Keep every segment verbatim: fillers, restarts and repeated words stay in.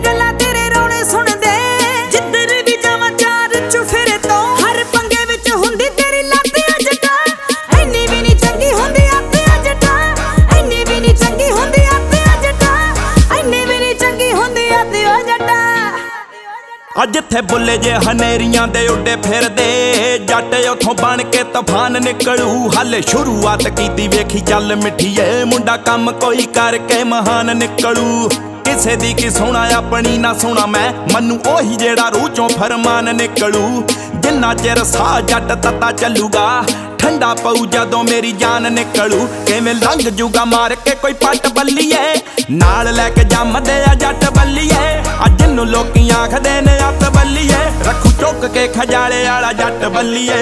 गल्लां तेरे रोने सुनदे जिधर भी जावां चार चुफेरे तो हर पंगे विच हुंदी तेरी लत्त आ जट्टा इन्नी भी नहीं चंगी हुंदी अत्त आ जट्टा इन्नी भी नहीं चंगी हुंदी अत्त आ जट्टा इन्नी भी नहीं चंगी हुंदी अत्त आ जट्टा जिथे बुले जे हनेरियां दे उड्डे फिरदे जट उथों बन के तूफान निकलू हाले शुरुआत कीती वेखी चल मिठीए मुंडा कम कोई करके महान निकलू किसे दी की सुना अपनी ना सुना मैं मनु ओही जेड़ा रूह चों फरमान निकलू जिन्ना चिर साह जट तता चलूगा ठंडा पऊ जदों मेरी जान निकलू किवें लंघ जूगा मार के कोई पट बल्लीए नाल लैके जमदे आ जट बल्लीए अज जिन्नू लोकी आखदे ने अत बल्लीए रखू चुक के खजाले आला जट बल्लीए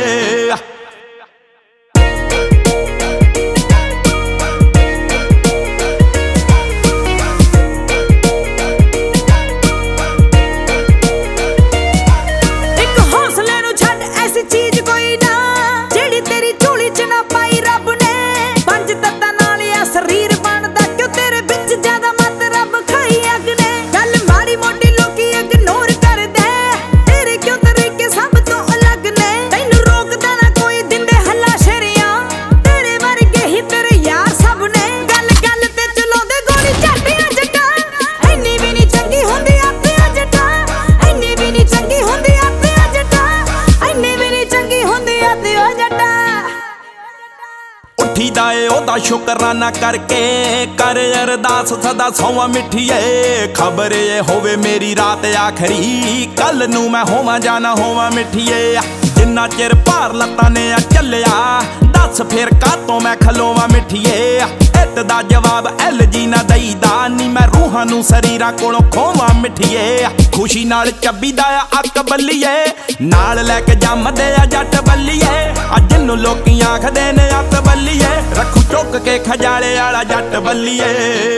ओदा शुकराना करके कर अरदास सदा सौवा मिठीए खबर ये होवे मेरी रात आखरी कल नू मैं होवा जाना होवा मिठीए जिन्ना चिर भार लत्तां ने चलिया दस फिर कातों मैं खलोवा मिठीए इत दा जवाब एल जी ना दईदा नी मैं रूहां नू शरीरां कोलों खोवा मिठीए खुशी नाल चब्बी दा अक बल्लीए नाल लैके जमदे आ जट बल्लीए अज जिन्नू लोकी आखदे ने अत बल्लीए रखू चुक के खजाले आला जट बल्लीए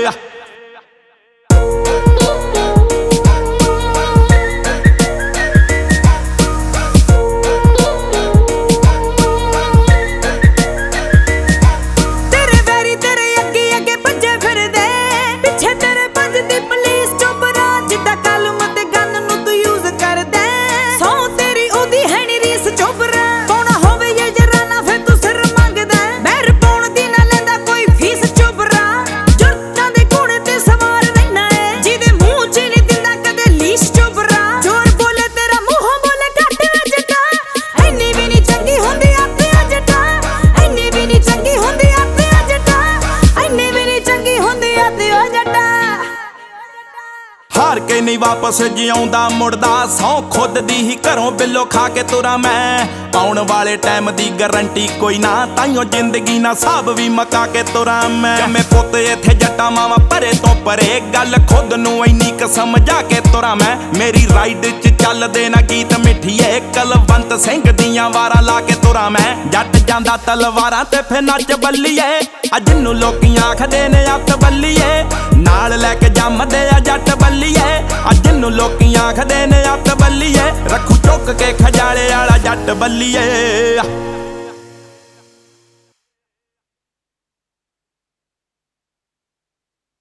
हार के नहीं वापस जिउंदा मुड़दा सौ खुद दी ही घरों बिलो खा के तुरा मैं आउण वाले टाइम दी गारंटी कोई ना ताइयों जिंदगी ना साब भी मका के तुरा मैं जम्मे पुत इत्थे जट्टा मावा परे तो परे गल खुद नू इन्नी क समझा के तुरा मैं मेरी राइड च चल देना गीत मिठीए कलवंत सिंह दियां वारां ला के तुरा मैं जट जांदा तलवारां ते फिर नच बल्लीए अज नू लोकी आखदे ने अत बल्लीए नाल लैके जमदे आ जट बल्लीए अज नू लोकी आखदे ने अत बल्लीए रखू चुक के खजाले आला जट बल्लीए।